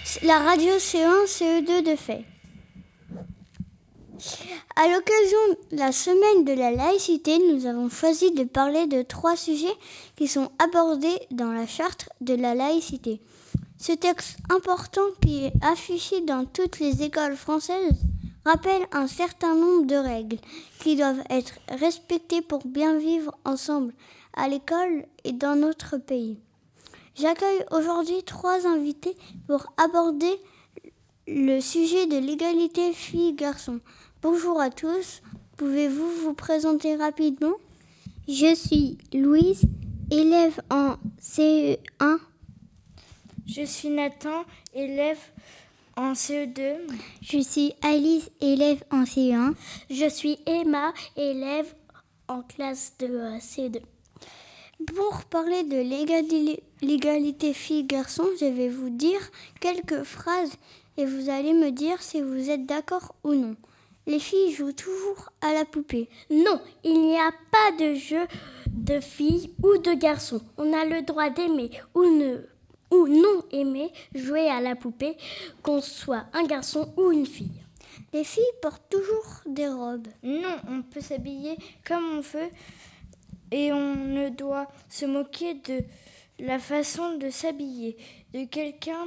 la radio C1, CE2 de fait. À l'occasion de la semaine de la laïcité, nous avons choisi de parler de 3 sujets qui sont abordés dans la charte de la laïcité. Ce texte important qui est affiché dans toutes les écoles françaises rappelle un certain nombre de règles qui doivent être respectées pour bien vivre ensemble à l'école et dans notre pays. J'accueille aujourd'hui 3 invités pour aborder le sujet de l'égalité filles-garçons. Bonjour à tous, pouvez-vous vous présenter rapidement ? Je suis Louise, élève en CE1. Je suis Nathan, élève en CE2. Je suis Alice, élève en CE1. Je suis Emma, élève en classe de CE2. Pour parler de l'égalité filles-garçons, je vais vous dire quelques phrases et vous allez me dire si vous êtes d'accord ou non. Les filles jouent toujours à la poupée. Non, il n'y a pas de jeu de filles ou de garçons. On a le droit d'aimer ou non aimer jouer à la poupée, qu'on soit un garçon ou une fille. Les filles portent toujours des robes. Non, on peut s'habiller comme on veut et on ne doit se moquer de la façon de s'habiller de quelqu'un.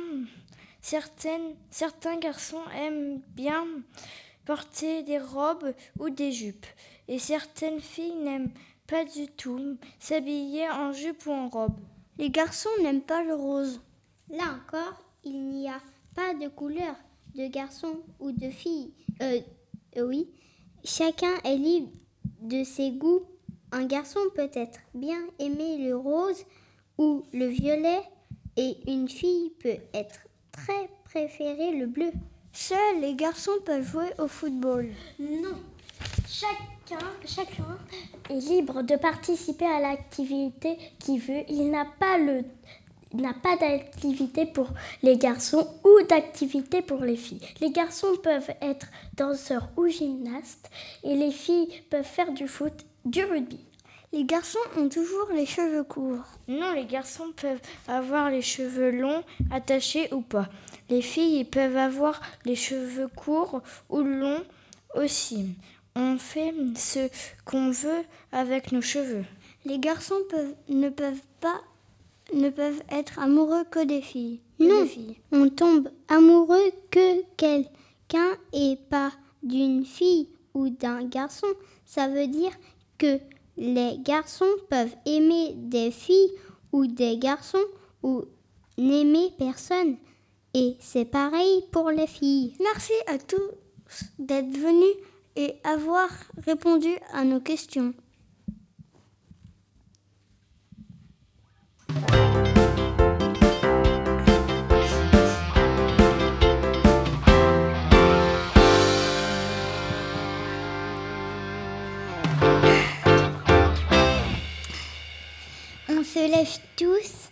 Certains garçons aiment bien porter des robes ou des jupes et certaines filles n'aiment pas du tout s'habiller en jupe ou en robe. Les garçons n'aiment pas le rose. Là encore, il n'y a pas de couleur de garçon ou de fille. Oui, chacun est libre de ses goûts. Un garçon peut être bien aimer le rose ou le violet et une fille peut être très préférer le bleu. Seuls les garçons peuvent jouer au football. Non, chacun est libre de participer à l'activité qu'il veut. Il n'a pas d'activité pour les garçons ou d'activité pour les filles. Les garçons peuvent être danseurs ou gymnastes et les filles peuvent faire du foot, du rugby. Les garçons ont toujours les cheveux courts. Non, les garçons peuvent avoir les cheveux longs, attachés ou pas. Les filles peuvent avoir les cheveux courts ou longs aussi. On fait ce qu'on veut avec nos cheveux. Les garçons ne peuvent être amoureux que des filles. Non, on tombe amoureux que quelqu'un et pas d'une fille ou d'un garçon. Ça veut dire que les garçons peuvent aimer des filles ou des garçons ou n'aimer personne. Et c'est pareil pour les filles. Merci à tous d'être venus et avoir répondu à nos questions. On se lève tous